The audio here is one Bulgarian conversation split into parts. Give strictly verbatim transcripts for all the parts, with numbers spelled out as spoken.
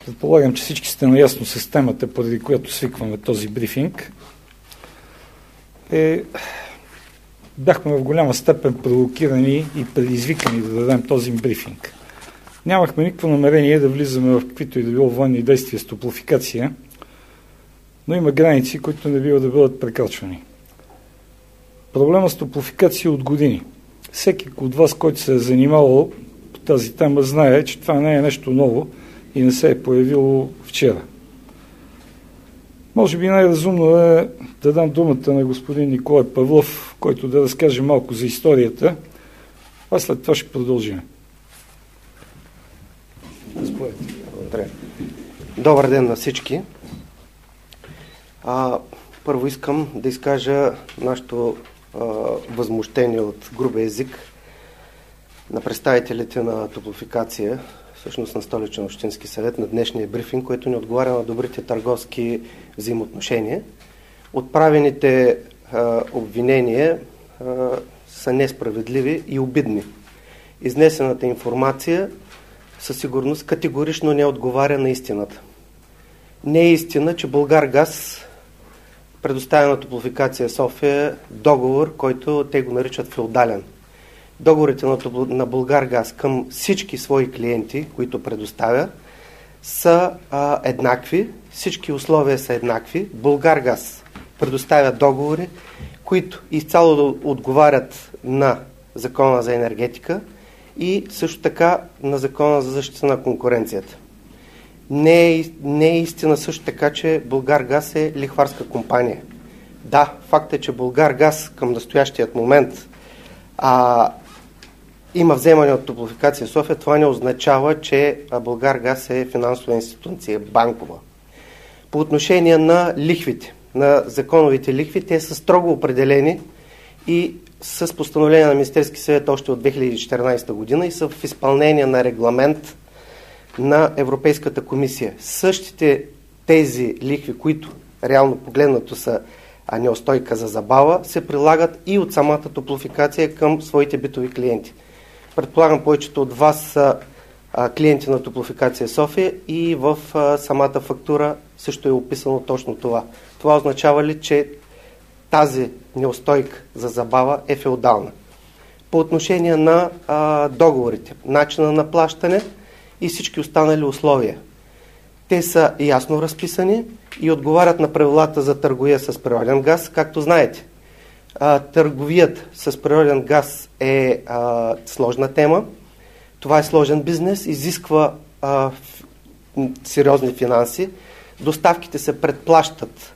Предполагам, че всички сте наясно с темата, поради която свикваме този брифинг. Е, бяхме в голяма степен провокирани и предизвикани да дадем този брифинг. Нямахме никакво намерение да влизаме в каквито и да било военни действия с топлофикация, но има граници, които не бива да бъдат прекрачвани. Проблема с топлофикация от години. Всеки от вас, който се е занимавал по тази тема, знае, че това не е нещо ново и не се е появило вчера. Може би най-разумно е да дам думата на господин Николай Павлов, който да разкаже малко за историята, а след това ще продължим. Благодаря. Добър ден на всички. А, първо искам да изкажа нашето а, възмущение от грубия език на представителите на Топлофикация, всъщност на Столичен общински съвет, на днешния брифинг, който не отговаря на добрите търговски взаимоотношения. Отправените а, обвинения а, са несправедливи и обидни. Изнесената информация със сигурност категорично не отговаря на истината. Не е истина, че Булгаргаз предоставя на Топлофикация София договор, който те го наричат феодален. Договорите на, на Булгаргаз към всички свои клиенти, които предоставя, са а, еднакви. Всички условия са еднакви. Булгаргаз предоставя договори, които изцяло отговарят на Закона за енергетика и също така на Закона за защита на конкуренцията. Не е, не е истина също така, че Булгаргаз е лихварска компания. Да, факт е, че Булгаргаз към настоящият момент а, има вземане от Топлофикация София. Това не означава, че Булгаргаз е финансова институция, банкова. По отношение на лихвите, на законовите лихви, те са строго определени и с постановление на Министерски съвет още от две хиляди и четиринадесета година и са в изпълнение на регламент на Европейската комисия. Същите тези лихви, които реално погледнато са неустойка за забава, се прилагат и от самата Топлофикация към своите битови клиенти. Предполагам, повечето от вас са а, клиенти на Топлофикация София и в а, самата фактура също е описано точно това. Това означава ли, че тази неустойка за забава е феодална? По отношение на а, договорите, начина на плащане и всички останали условия. Те са ясно разписани и отговарят на правилата за търговия с природен газ. Както знаете, а, търговият с природен газ е а, сложна тема. Това е сложен бизнес, изисква а, ф, сериозни финанси. Доставките се предплащат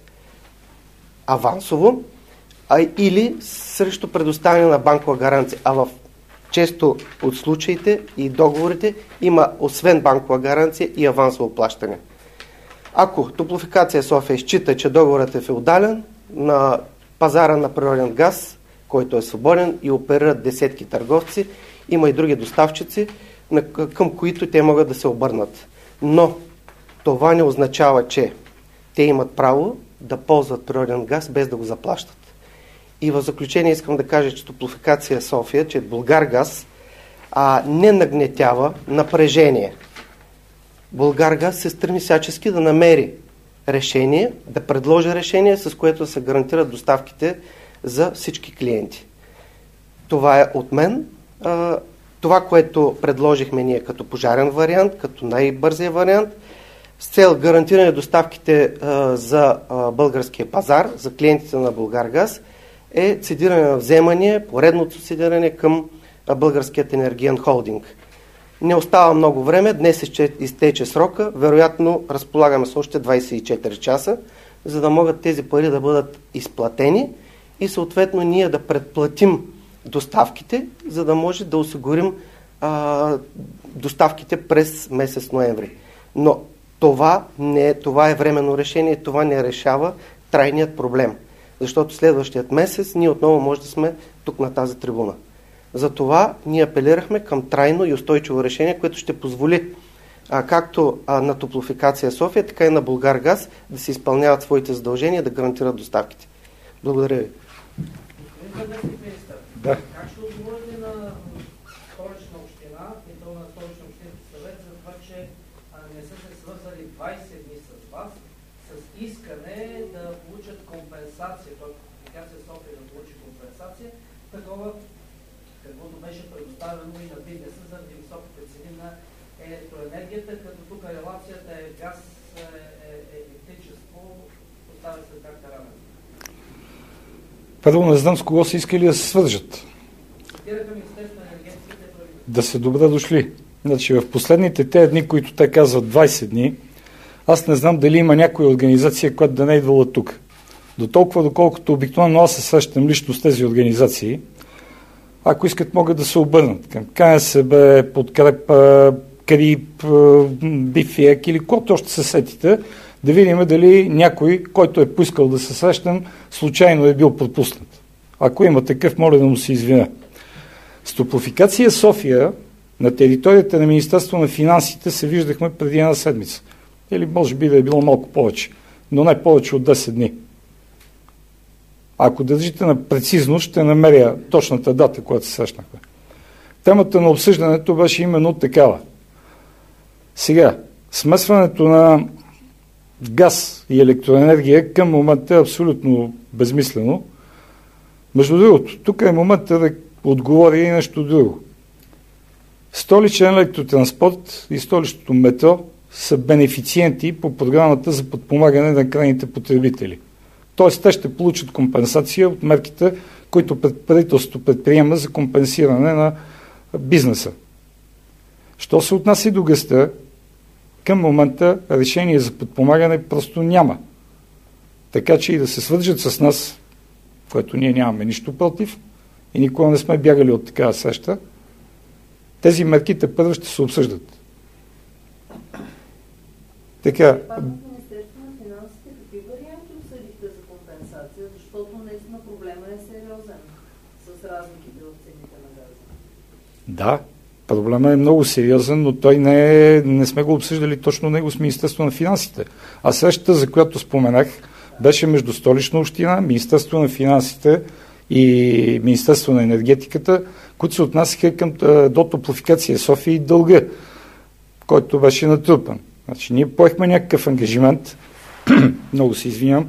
авансово а, или срещу предоставяне на банкова гаранция. А в често от случаите и договорите има освен банкова гаранция и авансово плащане. Ако Топлофикация София счита, че договорът е феодален, на пазара на природен газ, който е свободен и оперират десетки търговци, има и други доставчици, към които те могат да се обърнат. Но това не означава, че те имат право да ползват природен газ без да го заплащат. И в заключение искам да кажа, че Топлофикация София, че Булгаргаз а, не нагнетява напрежение. Булгаргаз се стреми всячески да намери решение, да предложи решение, с което да се гарантират доставките за всички клиенти. Това е от мен. А, това, което предложихме ние като пожарен вариант, като най-бързия вариант, с цел гарантиране доставките а, за а, българския пазар, за клиентите на Булгаргаз, е цедиране на вземания, поредното цедиране към Българският енергиен холдинг. Не остава много време, днес изтече срока, вероятно разполагаме с още двадесет и четири часа, за да могат тези пари да бъдат изплатени и съответно ние да предплатим доставките, за да може да осигурим а, доставките през месец ноември. Но това, не, това е временно решение, това не решава трайният проблем. Защото следващият месец ние отново може да сме тук на тази трибуна. Затова ние апелирахме към трайно и устойчиво решение, което ще позволи а, както а, на Топлофикация София, така и на Булгаргаз да се изпълняват своите задължения да гарантират доставките. Благодаря ви. Да. Как ще отговорите на Столична община и то на Столична общински съвет за това, че а, не са се свързали двайсет дни с вас с искане да получат компенсация, т.е. Топлофикация София да получи компенсация, такова, каквото беше предоставено и на бизнеса заради високите цени на електроенергията, като тук релацията е газ, е, е, е електричество, поставя се как равен. Първо не знам с кого са искали да се свържат. Да са добре дошли. Значи в последните тези дни, които те казват двайсет дни, аз не знам дали има някоя организация, която да не е идвала тук. До толкова, доколкото обикновено аз се срещам лично с тези организации, ако искат, могат да се обърнат към КНСБ, Подкрепа, Крип, Бифиек или който още се сетите, да видим дали някой, който е поискал да се срещам, случайно е бил пропуснат. Ако има такъв, моля да му се извиня. С Топлофикация София на територията на Министерство на финансите се виждахме преди една седмица. Или може би да е било малко повече, но не повече от десет дни. Ако държите на прецизност, ще намеря точната дата, която се срещнахме. Темата на обсъждането беше именно такава. Сега, смесването на газ и електроенергия към момента е абсолютно безмислено. Между другото, тук е момента да отговори и нещо друго. Столичен електротранспорт и столичното метро са бенефициенти по програмата за подпомагане на крайните потребители. Тоест, те ще получат компенсация от мерките, които правителството предприема за компенсиране на бизнеса. Що се отнася до газта, към момента решение за подпомагане просто няма. Така че и да се свържат с нас, което ние нямаме нищо против и никога не сме бягали от такава среща, тези мерките първо ще се обсъждат. Така. Министерство на финансите какви варианти обсъдихте за компенсация, защото наистина проблема е сериозен с разликите в цените на газа? Да, проблема е много сериозен, но той не, е, не сме го обсъждали точно него с Министерство на финансите. А срещата, за която споменах, беше между Столична община, Министерство на финансите и Министерство на енергетиката, които се отнасяха към до Топлофикация София и дълга, който беше натрупан. Значи, ние поехме някакъв ангажимент, много се извинявам,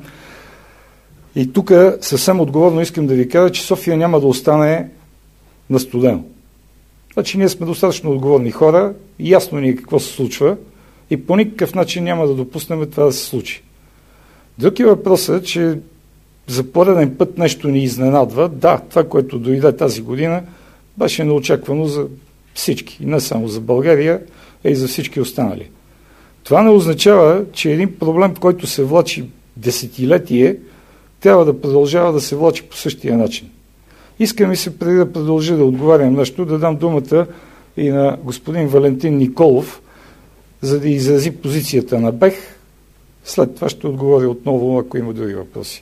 и тук съвсем отговорно искам да ви кажа, че София няма да остане на студено. Значи ние сме достатъчно отговорни хора, ясно ни е какво се случва и по никакъв начин няма да допуснем това да се случи. Друг е въпросът, че за пореден път нещо ни изненадва. Да, това, което дойде тази година, беше неочаквано за всички. И не само за България, а и за всички останали. Това не означава, че един проблем, който се влачи десетилетие, трябва да продължава да се влачи по същия начин. Искам и се преди да продължа да отговарям нещо, да дам думата и на господин Валентин Николов, за да изрази позицията на БЕХ. След това ще отговоря отново, ако има други въпроси.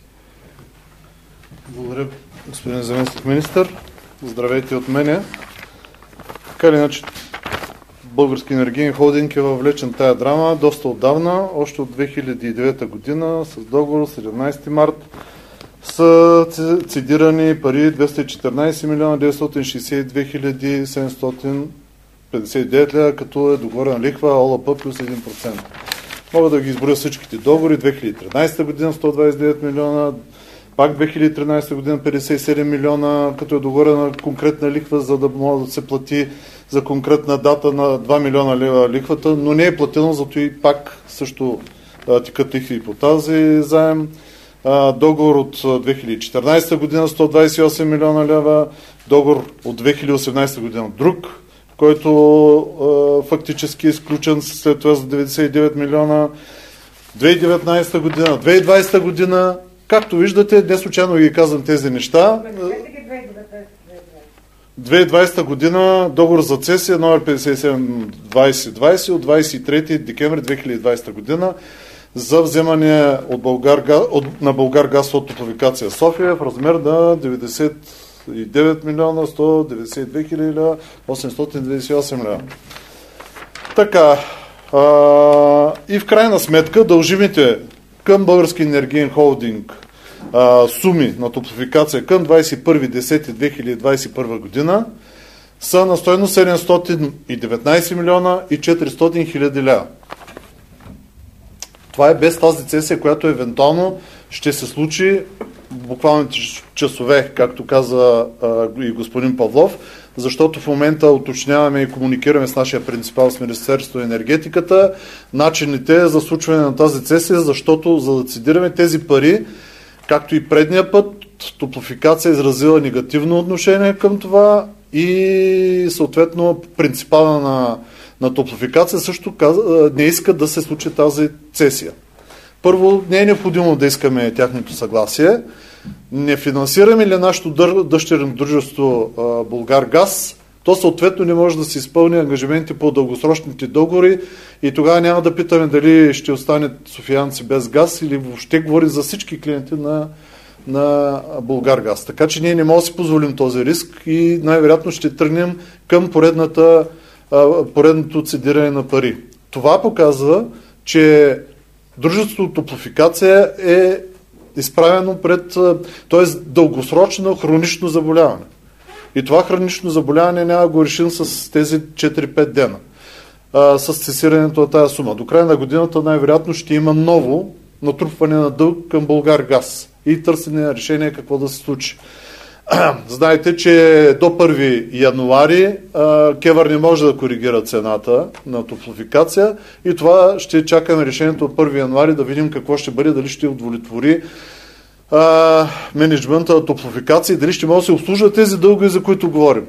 Благодаря, господин заместник министър. Здравейте от мене. Така или иначе, Български енергиен холдинг е въвлечен тая драма доста отдавна, още от две хиляди и девета година, с договор седемнайсети март са цедирани пари двеста и четиринайсет милиона деветстотин шейсет и две хиляди седемстотин петдесет и девет лева, като е договорена лихва ОЛП плюс един процент. Мога да ги изборя всичките договори. две хиляди и тринайсета година сто двайсет и девет милиона, пак две хиляди и тринайсета година петдесет и седем милиона, като е договорена конкретна лихва, за да може да се плати за конкретна дата на два милиона лева лихвата, но не е платено, зато и пак също а, тикат лихви по тази заем. А, договор от две хиляди и четиринайсета година сто двайсет и осем милиона лева, договор от две хиляди и осемнайсета година друг, който а, фактически е изключен след това за деветдесет и девет милиона, две хиляди и деветнайсета година, две хиляди и двайсета година. Както виждате, не случайно ги казвам тези неща. две хиляди и двайсета година договор за цесия номер петдесет и седем двайсет двайсет от двайсет и трети декември две хиляди и двайсета година за вземане от Българ, от, на Българгаз от Топлофикация София в размер на деветдесет и девет милиона сто деветдесет и две хиляди осемстотин деветдесет и осем лева. Така, а, и в крайна сметка дължимите към Български енергиен холдинг а, суми на Топлофикация към двайсет и първи октомври две хиляди двайсет и първа година са на стойност седемстотин и деветнайсет милиона и четиристотин хиляди лева. Това е без тази цесия, която евентуално ще се случи буквално часове, както каза а, и господин Павлов, защото в момента уточняваме и комуникираме с нашия принципал с Министерството на енергетиката начините за случване на тази цесия, защото за да цедираме тези пари, както и предния път, Топлофикация е изразила негативно отношение към това и съответно принципала на, на Топлофикация също каза, не иска да се случи тази цесия. Първо, не е необходимо да искаме тяхното съгласие. Не финансираме ли нашето дъщерно дружество Булгаргаз, то съответно не може да се изпълни ангажименти по дългосрочните договори и тогава няма да питаме дали ще остане софиянци без газ или въобще говори за всички клиенти на, на Булгаргаз. Така че ние не можем да си позволим този риск и най-вероятно ще тръгнем към поредната, поредното цедиране на пари. Това показва, че дружеството Топлофикация е изправено пред, т.е. дългосрочно хронично заболяване. И това хронично заболяване няма да го решим с тези четири-пет дена, а, с цесирането на тази сума. До края на годината най-вероятно ще има ново натрупване на дълг към Булгаргаз и търсене на решение какво да се случи. Знаете, че до първи януари а, КЕВР не може да коригира цената на Топлофикация и това ще чакаме решението от първи януари да видим какво ще бъде, дали ще удовлетвори а, менеджмента на Топлофикация и дали ще може да се обслужват тези дългове, за които говорим.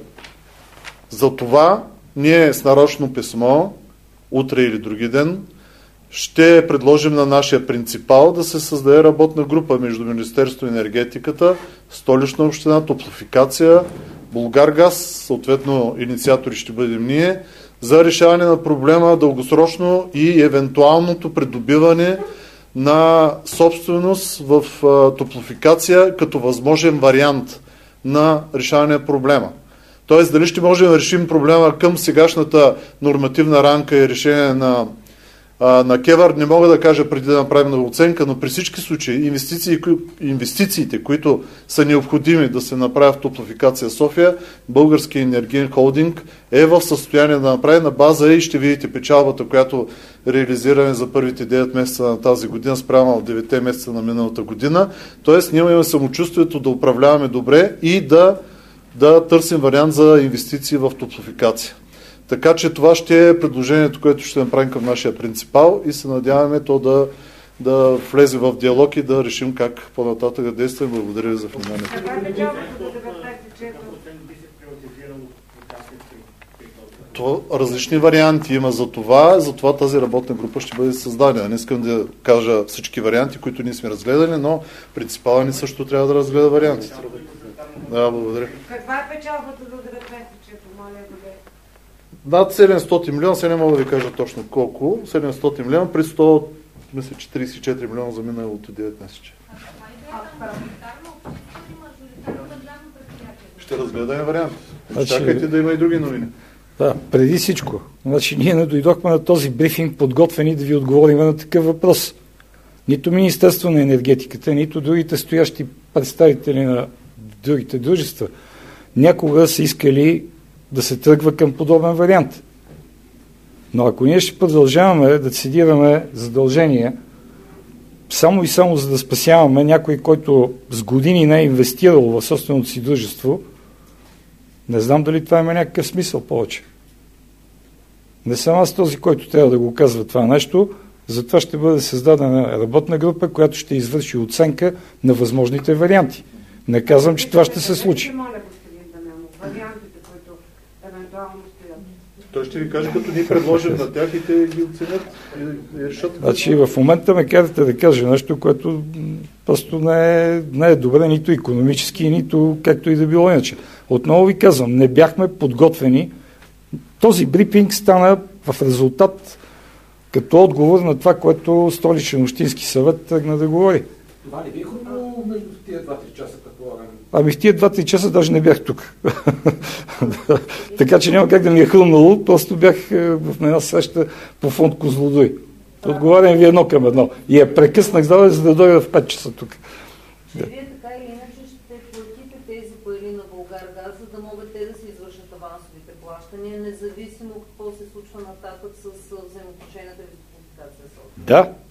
Затова ние с нарочно писмо, утре или други ден, ще предложим на нашия принципал да се създаде работна група между Министерството на енергетиката, Столична община, Топлофикация, Булгаргаз, съответно инициатори ще бъдем ние, за решаване на проблема дългосрочно и евентуалното придобиване на собственост в Топлофикация като възможен вариант на решаване на проблема. Тоест дали ще можем да решим проблема към сегашната нормативна рамка и решение на на КЕВР не мога да кажа преди да направим оценка, но при всички случаи инвестиции, инвестициите, които са необходими да се направят в Топлофикация София, Български енергиен холдинг е в състояние да направи на база и ще видите печалбата, която реализираме за първите девет месеца на тази година, спрямо от деветте месеца на миналата година. Тоест ние имаме самочувствието да управляваме добре и да, да търсим вариант за инвестиции в Топлофикация. Така че това ще е предложението, което ще направим към нашия принципал и се надяваме то да, да влезе в диалог и да решим как по-нататък да действаме. Благодаря ви за вниманието. То различни варианти има за това, затова тази работна група ще бъде създадена. Не искам да кажа всички варианти, които ние сме разгледали, но принципала ни също трябва да разгледа вариантите. Да, благодаря. Каква е печалбата до деветнайсет, моля да бъде? Над седемстотин милиона, сега не мога да ви кажа точно колко, седемстотин милиона, при сто, мисля, че трийсет и четири милиона за миналото деветнайсет. Ще разгледаме вариант. Значи, чакайте да има и други новини. Да, преди всичко. Значи ние не дойдохме на този брифинг подготвени да ви отговорим на такъв въпрос. Нито Министерство на енергетиката, нито другите стоящи представители на другите дружества някога са искали да се тръгва към подобен вариант. Но ако ние ще продължаваме да цедираме задължения, само и само за да спасяваме някой, който с години не е инвестирал в собственото си дружество, не знам дали това има някакъв смисъл повече. Не съм аз този, който трябва да го казва това нещо, затова ще бъде създадена работна група, която ще извърши оценка на възможните варианти. Не казвам, че това ще се случи. Той ще ви каже, като ни предложим на тях и те ги оценят и решат. Значи в момента ме карате да кажа нещо, което просто не е, не е добре нито икономически, нито както и да било иначе. Отново ви казвам, не бяхме подготвени. Този брифинг стана в резултат като отговор на това, което Столичен общински съвет тръгна да говори. Това не би хрумно между тия два-три часа, предполагам? Ами в тия два-три часа даже не бях тук. Така че няма как да ми е хрумнало, просто бях в една среща по фонд Козлодуй. Отговарям ви едно към едно. И я прекъснах зала, за да дойда в пет часа тук. Да. Вие така или иначе ще платите тези пари на Булгаргаз, за да могат те да се извършат авансовите плащания, независимо какво се случва нататък с взаимоотношенията ви с Топлофикация София. Да.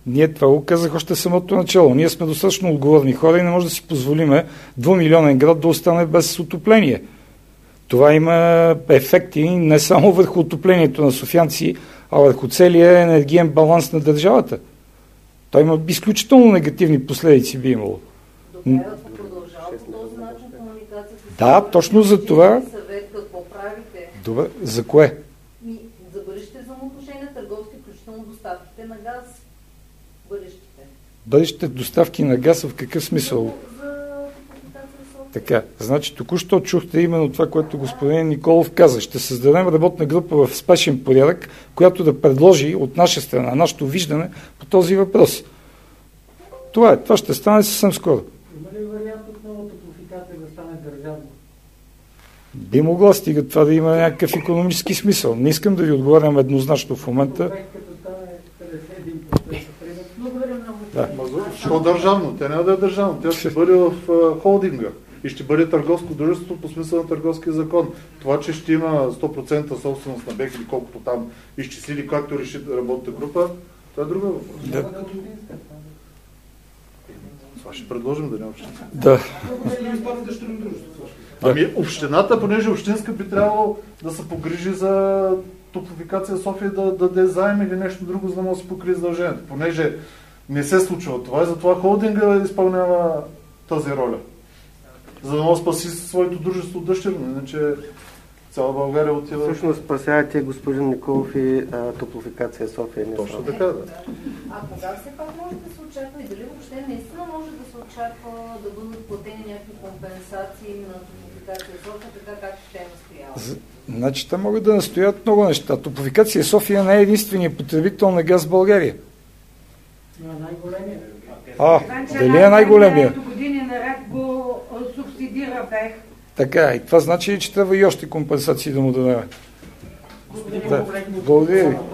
Ние това го казах още самото начало. Ние сме достатъчно отговорни хора и не може да си позволиме двумилионен град да остане без отопление. Това има ефекти не само върху отоплението на софиянци, а върху целия енергиен баланс на държавата. Той има изключително негативни последици би имало. Добре, ако продължава по този начин комуникацията... Да, точно за това... Съвет, какво правите? Добре, за кое? Ми, за бъдещите взаимоотношения търговски, включително доставките на газ. Бъдещите. Бъдещите доставки на газ в какъв смисъл? Така, значи току-що чухте именно това, което господин Николов каза. Ще създадем работна група в спешен порядък, която да предложи от наша страна, нашето виждане по този въпрос. Това е. Това ще стане съвсем скоро. Има ли вариант отново топлофикация да стане държавна? Би могло, стига това да има някакъв икономически смисъл. Не искам да ви отговарям еднозначно в момента. Като стане петдесет и един процент. Благодаря много. Да. Що държавно? Тя няма да е държавно. Тя ще бъде в uh, холдинга и ще бъде търговско дружество по смисъл на търговския закон. Това, че ще има сто процента собственост на БЕХ или колкото там изчислили, както реши работната група, това е друга въпрос. Да. Това ще предложим да не общинска. Да. Ами общината, понеже общинска, би трябвало да се погрижи за Топлофикация София да даде заем или нещо друго, за да може да се покрие задължението. Понеже не се случва това и затова холдинга изпълнява тази роля. За да може да спаси своето дружество дъщерно, иначе цяла България отива... Всъщност спасявате господин Николов и а, Топлофикация София. Не Точно само. така, да. А кога все пак може да се очаква и дали въобще наистина може да се очаква да бъдат платени някакви компенсации на Топлофикация София, така както ще е настояла? Значи, те могат да настоят много неща. Топлофикация София не е единствения потребител на газ в България. Но най-големия. А, дали е най-големия? Години наред го субсидира БЕХ. Така, и това значи, че трябва и още компенсации да му дадем. Господин Да. Богданов, Благодаря ви.